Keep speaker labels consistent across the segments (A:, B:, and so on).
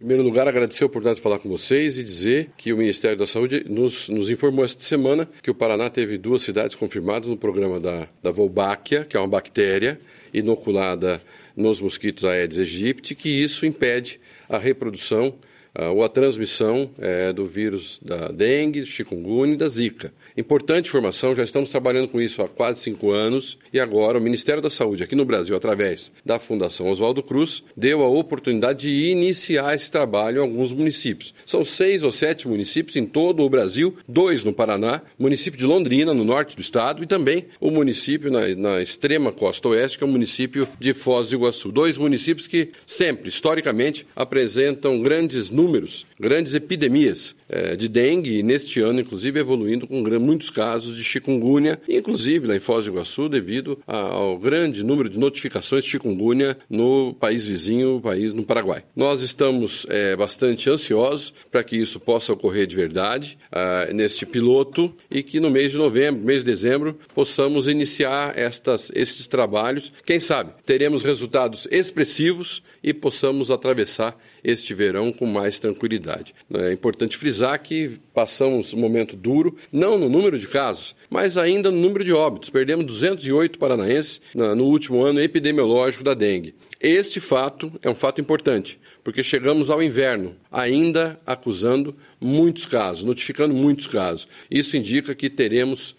A: primeiro lugar, agradecer a oportunidade de falar com vocês e dizer que o Ministério da Saúde nos informou esta semana que o Paraná teve 2 cidades confirmadas no programa da Wolbachia, que é uma bactéria inoculada nos mosquitos Aedes aegypti, que isso impede a reprodução ou a transmissão do vírus da dengue, chikungunya e da zika. Importante informação, já estamos trabalhando com isso há quase 5 anos e agora o Ministério da Saúde aqui no Brasil, através da Fundação Oswaldo Cruz, deu a oportunidade de iniciar esse trabalho em alguns municípios. São 6 ou 7 municípios em todo o Brasil, 2 no Paraná, município de Londrina, no norte do estado, e também o município na extrema costa oeste, que é o município de Foz do Iguaçu. 2 municípios que sempre, historicamente, apresentam grandes números, grandes epidemias de dengue e neste ano, inclusive, evoluindo com muitos casos de chikungunya, inclusive lá em Foz do Iguaçu, devido ao grande número de notificações de chikungunya no país vizinho, no Paraguai. Nós estamos bastante ansiosos para que isso possa ocorrer de verdade neste piloto e que no mês de novembro, mês de dezembro, possamos iniciar estes trabalhos. Quem sabe teremos resultados expressivos e possamos atravessar este verão com mais tranquilidade. É importante frisar que passamos um momento duro, não no número de casos, mas ainda no número de óbitos. Perdemos 208 paranaenses no último ano epidemiológico da dengue. Este fato é um fato importante, porque chegamos ao inverno ainda acusando muitos casos, notificando muitos casos. Isso indica que teremos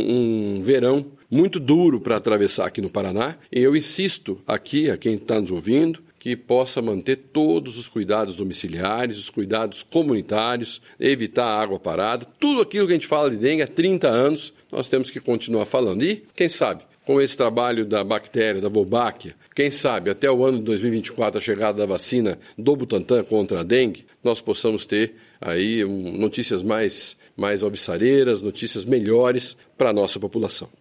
A: um verão muito duro para atravessar aqui no Paraná. E eu insisto aqui, a quem está nos ouvindo, que possa manter todos os cuidados domiciliares, os cuidados comunitários, evitar a água parada. Tudo aquilo que a gente fala de dengue há 30 anos, nós temos que continuar falando. E, quem sabe, com esse trabalho da bactéria, da Wolbachia, quem sabe até o ano de 2024, a chegada da vacina do Butantan contra a dengue, nós possamos ter aí notícias mais alvissareiras, notícias melhores para a nossa população.